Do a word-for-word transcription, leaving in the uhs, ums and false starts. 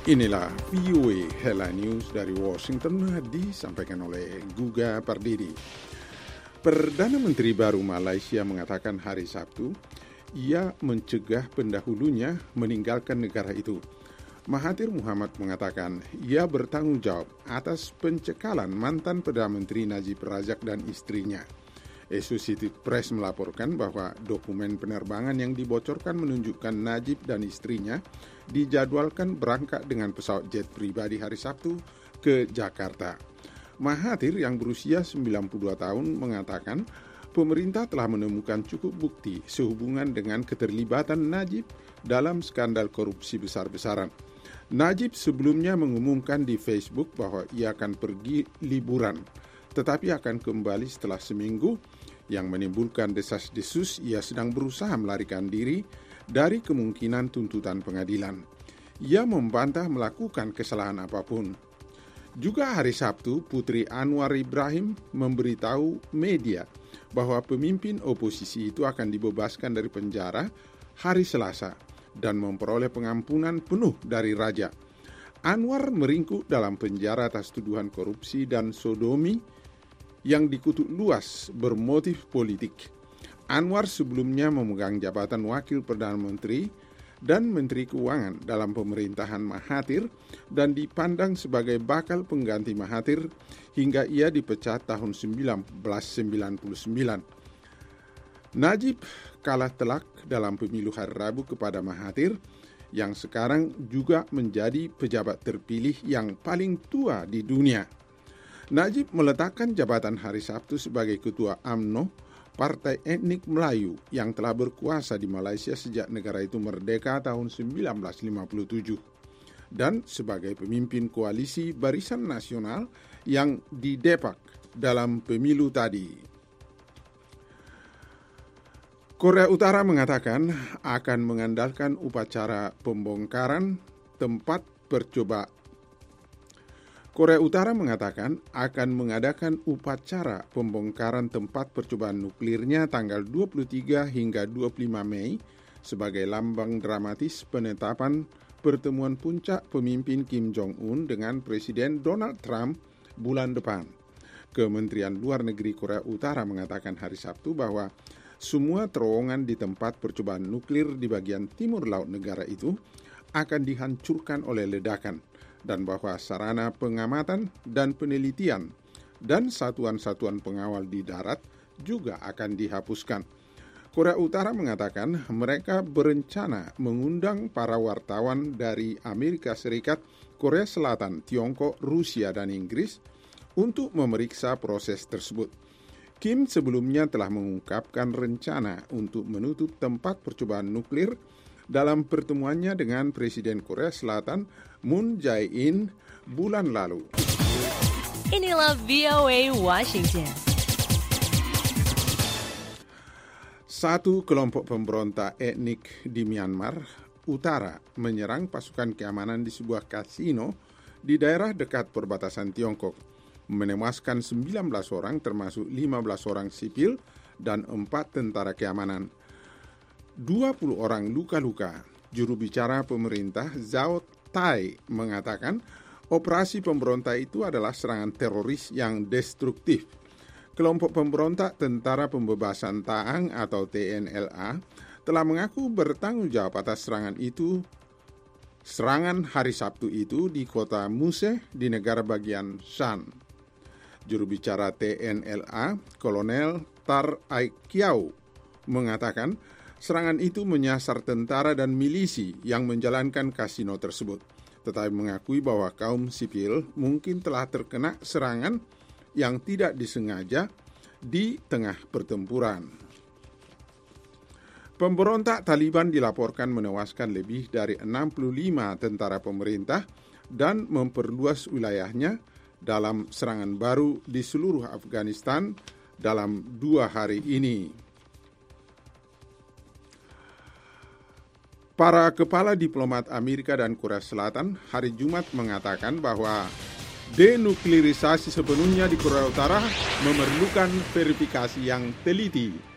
Inilah V O A Headline News dari Washington disampaikan oleh Guga Pardidi. Perdana Menteri baru Malaysia mengatakan hari Sabtu, ia mencegah pendahulunya meninggalkan negara itu. Mahathir Muhammad mengatakan ia bertanggung jawab atas pencekalan mantan Perdana Menteri Najib Razak dan istrinya. Associated Press melaporkan bahwa dokumen penerbangan yang dibocorkan menunjukkan Najib dan istrinya dijadwalkan berangkat dengan pesawat jet pribadi hari Sabtu ke Jakarta. Mahathir yang berusia sembilan puluh dua tahun mengatakan pemerintah telah menemukan cukup bukti sehubungan dengan keterlibatan Najib dalam skandal korupsi besar-besaran. Najib sebelumnya mengumumkan di Facebook bahwa ia akan pergi liburan, tetapi akan kembali setelah seminggu, yang menimbulkan desas-desus ia sedang berusaha melarikan diri dari kemungkinan tuntutan pengadilan. Ia membantah melakukan kesalahan apapun. Juga hari Sabtu, Putri Anwar Ibrahim memberitahu media bahwa pemimpin oposisi itu akan dibebaskan dari penjara hari Selasa dan memperoleh pengampunan penuh dari raja. Anwar meringkuk dalam penjara atas tuduhan korupsi dan sodomi yang dikutuk luas bermotif politik. Anwar sebelumnya memegang jabatan Wakil Perdana Menteri dan Menteri Keuangan dalam pemerintahan Mahathir dan dipandang sebagai bakal pengganti Mahathir hingga ia dipecat tahun seribu sembilan ratus sembilan puluh sembilan. Najib kalah telak dalam pemilu hari Rabu kepada Mahathir yang sekarang juga menjadi pejabat terpilih yang paling tua di dunia. Najib meletakkan jabatan hari Sabtu sebagai ketua U M N O, Partai Etnik Melayu yang telah berkuasa di Malaysia sejak negara itu merdeka tahun seribu sembilan ratus lima puluh tujuh, dan sebagai pemimpin koalisi Barisan Nasional yang didepak dalam pemilu tadi. Korea Utara mengatakan akan mengandalkan upacara pembongkaran tempat percobaan Korea Utara mengatakan akan mengadakan upacara pembongkaran tempat percobaan nuklirnya tanggal dua puluh tiga hingga dua puluh lima Mei sebagai lambang dramatis penetapan pertemuan puncak pemimpin Kim Jong-un dengan Presiden Donald Trump bulan depan. Kementerian Luar Negeri Korea Utara mengatakan hari Sabtu bahwa semua terowongan di tempat percobaan nuklir di bagian timur laut negara itu akan dihancurkan oleh ledakan, dan bahwa sarana pengamatan dan penelitian dan satuan-satuan pengawal di darat juga akan dihapuskan. Korea Utara mengatakan mereka berencana mengundang para wartawan dari Amerika Serikat, Korea Selatan, Tiongkok, Rusia, dan Inggris untuk memeriksa proses tersebut. Kim sebelumnya telah mengungkapkan rencana untuk menutup tempat percobaan nuklir dalam pertemuannya dengan Presiden Korea Selatan Moon Jae-in bulan lalu. Inilah V O A Washington. Satu kelompok pemberontak etnik di Myanmar Utara menyerang pasukan keamanan di sebuah kasino di daerah dekat perbatasan Tiongkok, menewaskan sembilan belas orang termasuk lima belas orang sipil dan empat tentara keamanan. dua puluh orang luka-luka. Juru bicara pemerintah Zhao Tai mengatakan operasi pemberontak itu adalah serangan teroris yang destruktif. Kelompok pemberontak Tentara Pembebasan Taang atau T N L A telah mengaku bertanggung jawab atas serangan itu. Serangan hari Sabtu itu di kota Museh di negara bagian Shan. Juru bicara T N L A, Kolonel Tar Ai Kiau, mengatakan serangan itu menyasar tentara dan milisi yang menjalankan kasino tersebut, tetapi mengakui bahwa kaum sipil mungkin telah terkena serangan yang tidak disengaja di tengah pertempuran. Pemberontak Taliban dilaporkan menewaskan lebih dari enam puluh lima tentara pemerintah dan memperluas wilayahnya dalam serangan baru di seluruh Afghanistan dalam dua hari ini. Para kepala diplomat Amerika dan Korea Selatan hari Jumat mengatakan bahwa denuklirisasi sepenuhnya di Korea Utara memerlukan verifikasi yang teliti.